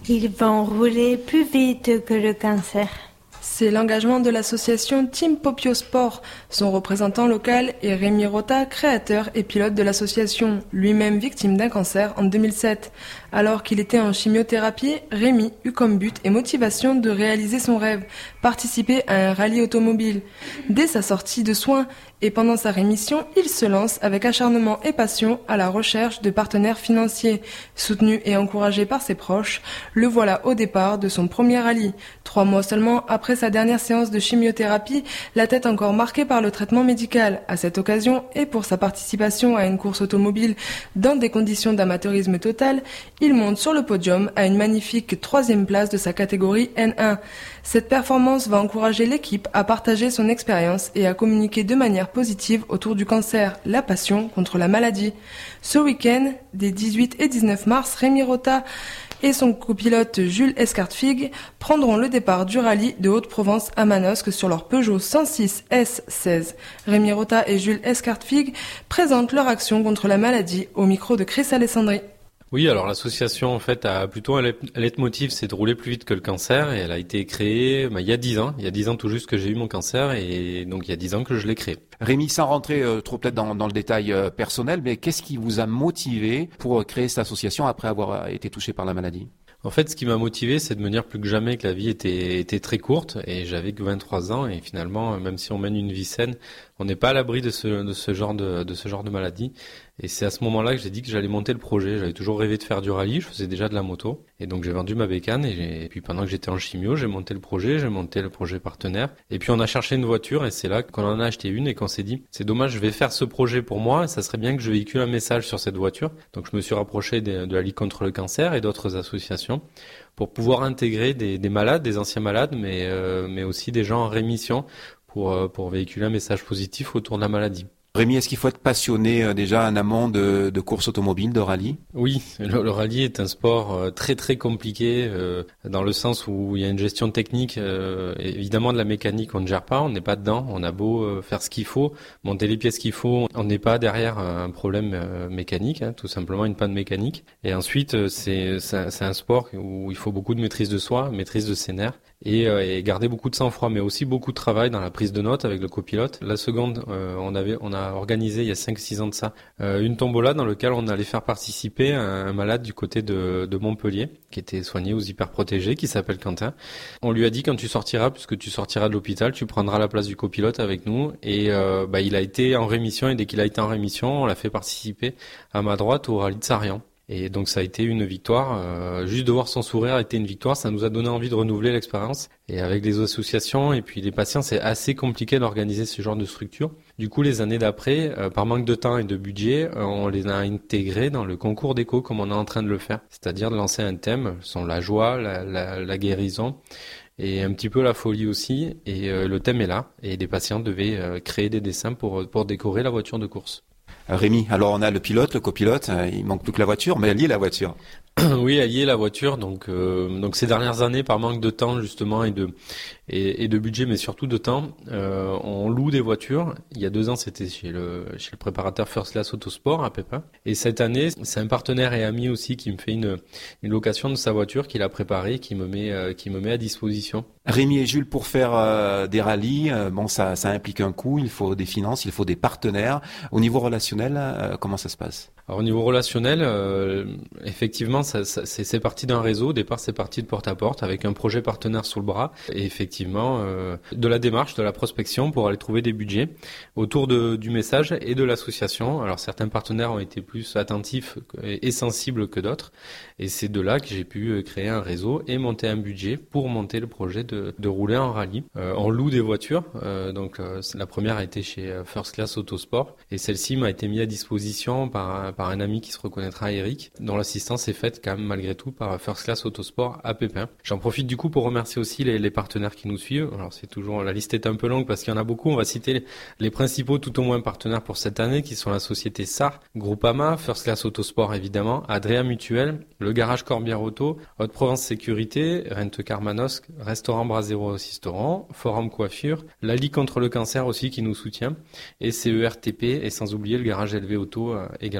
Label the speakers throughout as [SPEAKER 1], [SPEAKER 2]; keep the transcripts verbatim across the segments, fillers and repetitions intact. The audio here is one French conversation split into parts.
[SPEAKER 1] Ils vont rouler plus vite que le cancer.
[SPEAKER 2] C'est l'engagement de l'association Team Popio Sport. Son représentant local est Rémi Rota, créateur et pilote de l'association, lui-même victime d'un cancer en deux mille sept. Alors qu'il était en chimiothérapie, Rémi eut comme but et motivation de réaliser son rêve, participer à un rallye automobile. Dès sa sortie de soins et pendant sa rémission, il se lance avec acharnement et passion à la recherche de partenaires financiers. Soutenu et encouragé par ses proches, le voilà au départ de son premier rallye. Trois mois seulement après sa dernière séance de chimiothérapie, la tête encore marquée par le traitement médical. À cette occasion, et pour sa participation à une course automobile dans des conditions d'amateurisme total, il monte sur le podium à une magnifique troisième place de sa catégorie N un. Cette performance va encourager l'équipe à partager son expérience et à communiquer de manière positive autour du cancer, la passion contre la maladie. Ce week-end, des dix-huit et dix-neuf mars, Rémi Rota et son copilote Jules Escartfig prendront le départ du rallye de Haute-Provence à Manosque sur leur Peugeot cent six S seize. Rémi Rota et Jules Escartfig présentent leur action contre la maladie au micro de Chris Alessandri.
[SPEAKER 3] Oui, alors l'association en fait a plutôt un leitmotiv, c'est de rouler plus vite que le cancer, et elle a été créée bah, il y a dix ans, il y a dix ans tout juste que j'ai eu mon cancer, et donc il y a dix ans que je l'ai créé.
[SPEAKER 4] Rémi, sans rentrer euh, trop peut-être dans, dans le détail euh, personnel, mais qu'est-ce qui vous a motivé pour créer cette association après avoir été touché par la maladie ?
[SPEAKER 3] En fait, ce qui m'a motivé, c'est de me dire plus que jamais que la vie était, était très courte, et j'avais que vingt-trois ans, et finalement, même si on mène une vie saine, on n'est pas à l'abri de ce, de ce genre de, de ce genre de maladie. Et c'est à ce moment-là que j'ai dit que j'allais monter le projet. J'avais toujours rêvé de faire du rallye, je faisais déjà de la moto. Et donc j'ai vendu ma bécane, et, j'ai, et puis pendant que j'étais en chimio, j'ai monté le projet, j'ai monté le projet partenaire. Et puis on a cherché une voiture, et c'est là qu'on en a acheté une, et qu'on s'est dit, c'est dommage, je vais faire ce projet pour moi, et ça serait bien que je véhicule un message sur cette voiture. Donc je me suis rapproché de, de la Ligue contre le cancer et d'autres associations pour pouvoir intégrer des, des malades, des anciens malades, mais, euh, mais aussi des gens en rémission pour, euh, pour véhiculer un message positif autour de la maladie.
[SPEAKER 4] Rémi, est-ce qu'il faut être passionné euh, déjà en amont de, de course automobile, de rallye ?
[SPEAKER 3] Oui, le, le rallye est un sport euh, très très compliqué euh, dans le sens où il y a une gestion technique. Euh, évidemment, de la mécanique, on ne gère pas, on n'est pas dedans. On a beau euh, faire ce qu'il faut, monter les pièces qu'il faut, on n'est pas derrière un problème euh, mécanique, hein, tout simplement une panne mécanique. Et ensuite, euh, c'est, c'est, c'est un sport où il faut beaucoup de maîtrise de soi, maîtrise de ses nerfs. Et, euh, et garder beaucoup de sang-froid, mais aussi beaucoup de travail dans la prise de notes avec le copilote. La seconde, euh, on avait, on a organisé il y a cinq six ans de ça euh, une tombola dans laquelle on allait faire participer un, un malade du côté de, de Montpellier qui était soigné aux hyperprotégés, qui s'appelle Quentin. On lui a dit, quand tu sortiras, puisque tu sortiras de l'hôpital, tu prendras la place du copilote avec nous. Et euh, bah, il a été en rémission, et dès qu'il a été en rémission, on l'a fait participer à ma droite au rallye de Sarian. Et donc ça a été une victoire, euh, juste de voir son sourire a été une victoire, ça nous a donné envie de renouveler l'expérience. Et avec les associations et puis les patients, c'est assez compliqué d'organiser ce genre de structure. Du coup, les années d'après, euh, par manque de temps et de budget, euh, on les a intégrés dans le concours d'écho comme on est en train de le faire. C'est-à-dire de lancer un thème, sont la joie, la, la, la guérison et un petit peu la folie aussi. Et euh, le thème est là, et les patients devaient euh, créer des dessins pour, pour décorer la voiture de course.
[SPEAKER 4] Rémi, alors on a le pilote, le copilote, il manque plus que la voiture, mais elle y est la voiture.
[SPEAKER 3] Oui, allier la voiture. Donc, euh, donc ces dernières années, par manque de temps justement et de et, et de budget, mais surtout de temps, euh, on loue des voitures. Il y a deux ans, c'était chez le chez le préparateur First Class Autosport à Pépin. Et cette année, c'est un partenaire et ami aussi qui me fait une une location de sa voiture qu'il a préparée, qui me met euh, qui me met à disposition.
[SPEAKER 4] Rémi et Jules, pour faire euh, des rallyes, euh, bon, ça ça implique un coût. Il faut des finances, il faut des partenaires. Au niveau relationnel, euh, comment ça se passe ?
[SPEAKER 3] Alors au niveau relationnel, euh, effectivement, ça, ça, c'est, c'est parti d'un réseau. Au départ, c'est parti de porte à porte avec un projet partenaire sous le bras et effectivement euh, de la démarche, de la prospection pour aller trouver des budgets autour de, du message et de l'association. Alors certains partenaires ont été plus attentifs et sensibles que d'autres, et c'est de là que j'ai pu créer un réseau et monter un budget pour monter le projet de, de rouler en rallye. Euh, on loue des voitures, euh, donc euh, la première a été chez First Class Autosport et celle-ci m'a été mise à disposition par par un ami qui se reconnaîtra, Eric, dont l'assistance est faite quand même malgré tout par First Class Autosport à Pépin. J'en profite du coup pour remercier aussi les, les partenaires qui nous suivent. Alors c'est toujours, la liste est un peu longue parce qu'il y en a beaucoup. On va citer les, les principaux tout au moins partenaires pour cette année qui sont la société S A R, Groupama, First Class Autosport évidemment, Adria Mutuel, le garage Corbière Auto, Haute-Provence Sécurité, Rent-Car Manosque, Restaurant Brasero Restaurant, Forum Coiffure, la Ligue contre le cancer aussi qui nous soutient, et C E R T P et sans oublier le garage L V Auto euh, également.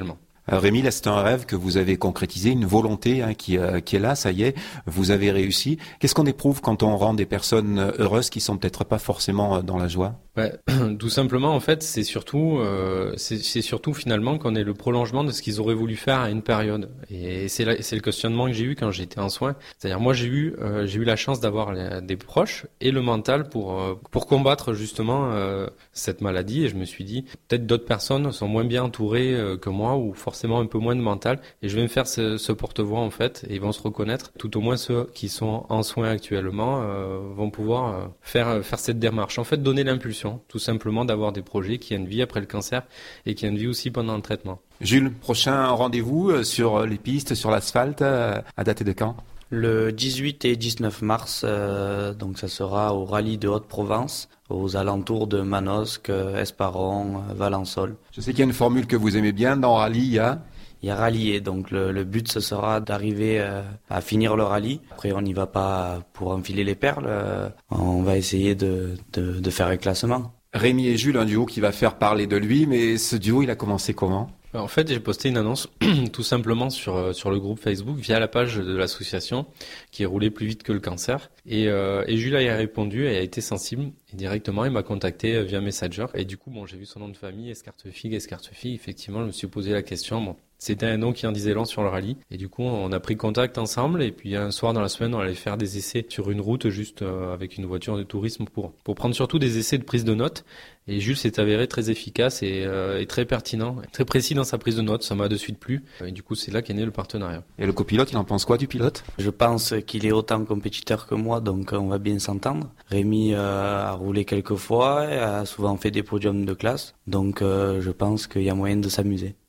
[SPEAKER 4] Euh, Rémi, là, c'est un rêve que vous avez concrétisé, une volonté hein, qui, euh, qui est là, ça y est, vous avez réussi. Qu'est-ce qu'on éprouve quand on rend des personnes heureuses qui sont peut-être pas forcément dans la joie?
[SPEAKER 3] Ouais, tout simplement, en fait, c'est surtout, euh, c'est, c'est surtout finalement qu'on est le prolongement de ce qu'ils auraient voulu faire à une période. Et c'est, la, c'est le questionnement que j'ai eu quand j'étais en soins. C'est-à-dire, moi, j'ai eu, euh, j'ai eu la chance d'avoir les, des proches et le mental pour euh, pour combattre justement euh, cette maladie. Et je me suis dit, peut-être d'autres personnes sont moins bien entourées euh, que moi ou forcément un peu moins de mental. Et je vais me faire ce, ce porte-voix en fait, et ils vont se reconnaître. Tout au moins ceux qui sont en soins actuellement euh, vont pouvoir euh, faire faire cette démarche. En fait, donner l'impulsion. Tout simplement d'avoir des projets qui ont une vie après le cancer et qui ont une vie aussi pendant le traitement.
[SPEAKER 4] Jules, prochain rendez-vous sur les pistes, sur l'asphalte, à dater de quand?
[SPEAKER 5] Le dix-huit et dix-neuf mars, euh, donc ça sera au rallye de Haute-Provence, aux alentours de Manosque, Esparon, Valençol.
[SPEAKER 4] Je sais qu'il y a une formule que vous aimez bien dans rallye, il y a...
[SPEAKER 5] Il y a rallier, donc le, le but ce sera d'arriver euh, à finir le rallye. Après on n'y va pas pour enfiler les perles, euh, on va essayer de, de, de faire un classement.
[SPEAKER 4] Rémi et Jules, un duo qui va faire parler de lui, mais ce duo il a commencé comment?
[SPEAKER 3] En fait, j'ai posté une annonce tout simplement sur sur le groupe Facebook via la page de l'association qui est roulée plus vite que le cancer. Et, euh, et Jules y a répondu et a été sensible. Et directement, il m'a contacté via Messenger. Et du coup, bon, j'ai vu son nom de famille, Escartefig, Escartefig. Effectivement, je me suis posé la question. Bon, c'était un nom qui en disait long sur le rallye. Et du coup, on a pris contact ensemble. Et puis, un soir dans la semaine, on allait faire des essais sur une route juste euh, avec une voiture de tourisme pour pour prendre surtout des essais de prise de notes. Et Jules s'est avéré très efficace et, euh, et très pertinent, très précis dans sa prise de notes. Ça m'a de suite plu. Et du coup, c'est là qu'est né le partenariat.
[SPEAKER 4] Et le copilote, il en pense quoi du pilote?
[SPEAKER 5] Je pense qu'il est autant compétiteur que moi, donc on va bien s'entendre. Rémi euh, a roulé quelques fois, a souvent fait des podiums de classe, donc euh, je pense qu'il y a moyen de s'amuser.